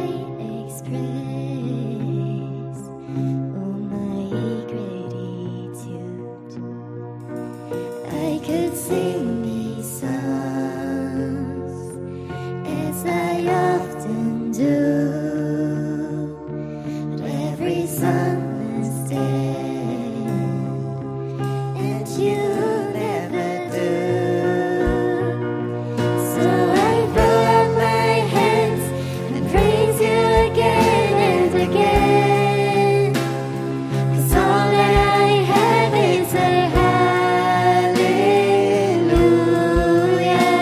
express all my gratitude? I could sing these songs as I often do, but every song must end, and you never do. So I throw up my hands and praise you again and again, 'cause all that I have is a hallelujah,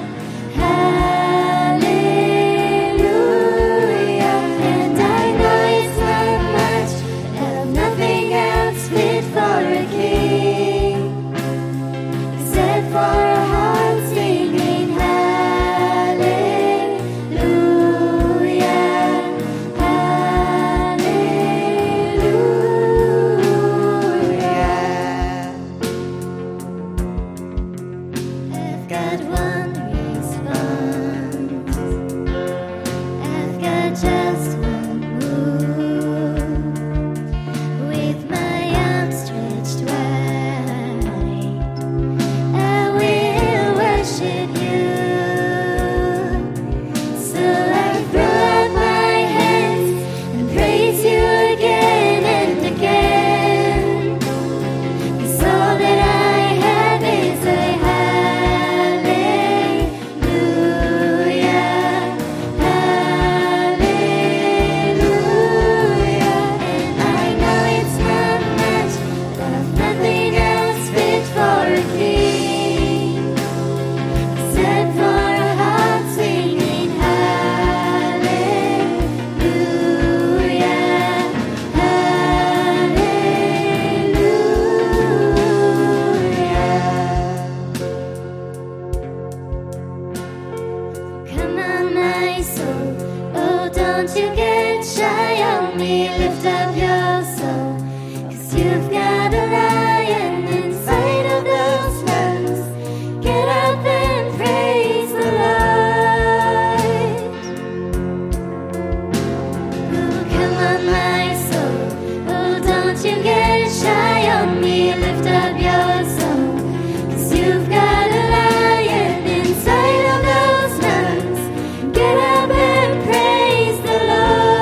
hallelujah. And I know it's not much, I have nothing else fit for a king, except for a heart singing hallelujah, hallelujah. I've got one response, I've got just one move, with my arms stretched wide, I will worship you. So I throw up my hands and praise you again and again, 'cause all that I have is a hallelujah, hallelujah. And I know it's not much, but I've nothing else fit for a king, except for a heart singing hallelujah, hallelujah. Come on, my soul, oh, don't you get shy on me, lift up your soul, 'cause you've got a lion inside of those lungs. Get up and praise the Lord. Oh, come on, my soul, oh, don't you get shy on me, lift up your soul, 'cause you've got a lion inside of those lungs. Get up and praise the Lord.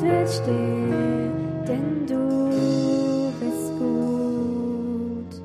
wird still, denn du bist gut.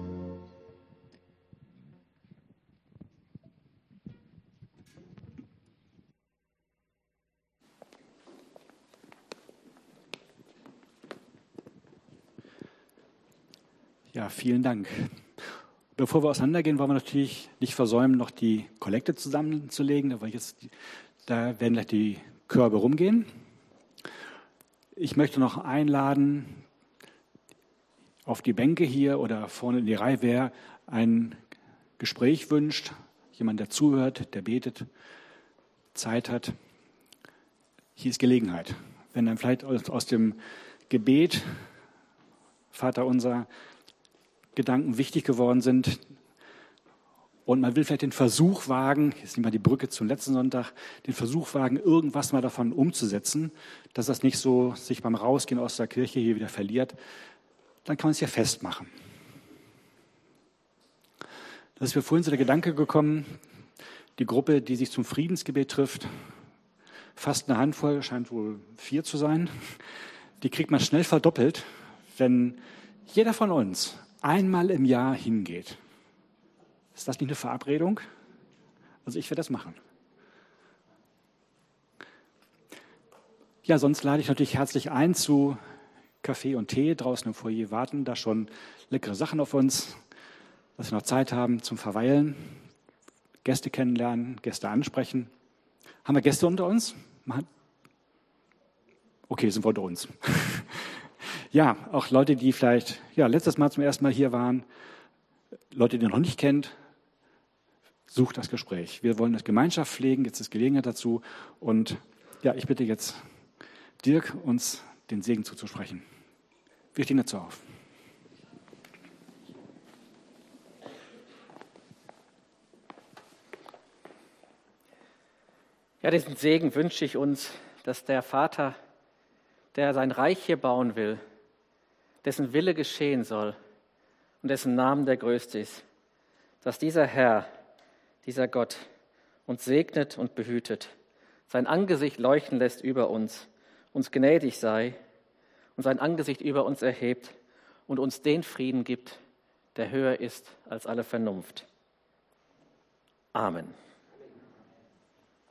Ja, vielen Dank. Bevor wir auseinandergehen, wollen wir natürlich nicht versäumen, noch die Kollekte zusammenzulegen. Da werden gleich die Körbe rumgehen. Ich möchte noch einladen auf die Bänke hier oder vorne in die Reihe, wer ein Gespräch wünscht, jemand, der zuhört, der betet, Zeit hat. Hier ist Gelegenheit. Wenn dann vielleicht aus dem Gebet, Vater unser, Gedanken wichtig geworden sind und man will vielleicht den Versuch wagen, jetzt nehmen wir die Brücke zum letzten Sonntag, den Versuch wagen, irgendwas mal davon umzusetzen, dass das nicht so sich beim Rausgehen aus der Kirche hier wieder verliert, dann kann man es ja festmachen. Da ist mir vorhin so der Gedanke gekommen, die Gruppe, die sich zum Friedensgebet trifft, fast eine Handvoll, scheint wohl 4 zu sein, die kriegt man schnell verdoppelt, wenn jeder von uns einmal im Jahr hingeht. Ist das nicht eine Verabredung? Also ich werde das machen. Ja, sonst lade ich natürlich herzlich ein zu Kaffee und Tee. Draußen im Foyer warten da schon leckere Sachen auf uns, dass wir noch Zeit haben zum Verweilen, Gäste kennenlernen, Gäste ansprechen. Haben wir Gäste unter uns? Okay, sind wir unter uns. Ja, auch Leute, die vielleicht letztes Mal zum ersten Mal hier waren, Leute, die ihr noch nicht kennt, sucht das Gespräch. Wir wollen das Gemeinschaft pflegen, jetzt ist Gelegenheit dazu. Und ja, ich bitte jetzt Dirk, uns den Segen zuzusprechen. Wir stehen dazu auf. Ja, diesen Segen wünsche ich uns, dass der Vater, der sein Reich hier bauen will, dessen Wille geschehen soll und dessen Namen der größte ist, dass dieser Herr, dieser Gott uns segnet und behütet, sein Angesicht leuchten lässt über uns gnädig sei und sein Angesicht über uns erhebt und uns den Frieden gibt, der höher ist als alle Vernunft. Amen.